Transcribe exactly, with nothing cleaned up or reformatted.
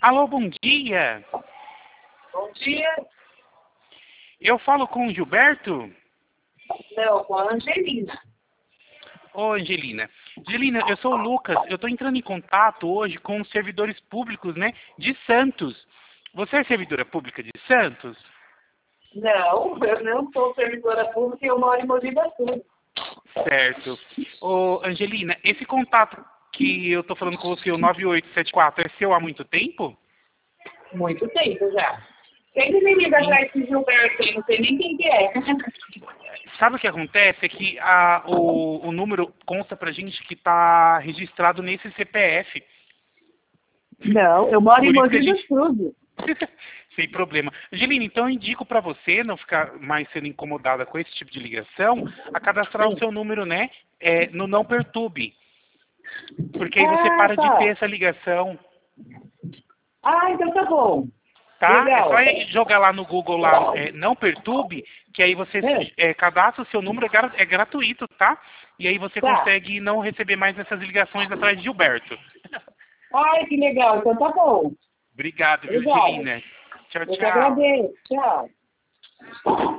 Alô, bom dia. Bom dia. Eu falo com o Gilberto? Não, com a Angelina. Ô, Angelina. Angelina, eu sou o Lucas. Eu estou entrando em contato hoje com os servidores públicos, né, de Santos. Você é servidora pública de Santos? Não, eu não sou servidora pública e eu moro em Mogi das Cruzes. Certo. Ô, Angelina, esse contato que eu estou falando com você, o nove oito sete quatro, é seu há muito tempo? Muito tempo já. Sempre me liga pra esse Gilberto aí, não sei nem quem que é. Sabe o que acontece? É que a, o, o número consta pra gente que está registrado nesse C P F. Não, eu moro em Por isso que Mogi a das gente... Cruzes. Sem problema. Angelina, então eu indico para você não ficar mais sendo incomodada com esse tipo de ligação, a cadastrar o Sim. seu número, né, é, no Não Perturbe. Porque aí você Ah, para de ter tá. essa ligação, Ah, então tá bom. tá? É Legal. só jogar lá no Google lá, é, Não Perturbe, que aí você É, é, cadastra o seu número, é, gra- é gratuito, tá? E aí você tá. consegue não receber mais essas ligações atrás de Gilberto. Ai, que legal. Então tá bom. Obrigado, viu, Obrigada. Angelina? Tchau, Eu que tchau. agradeço. Tchau.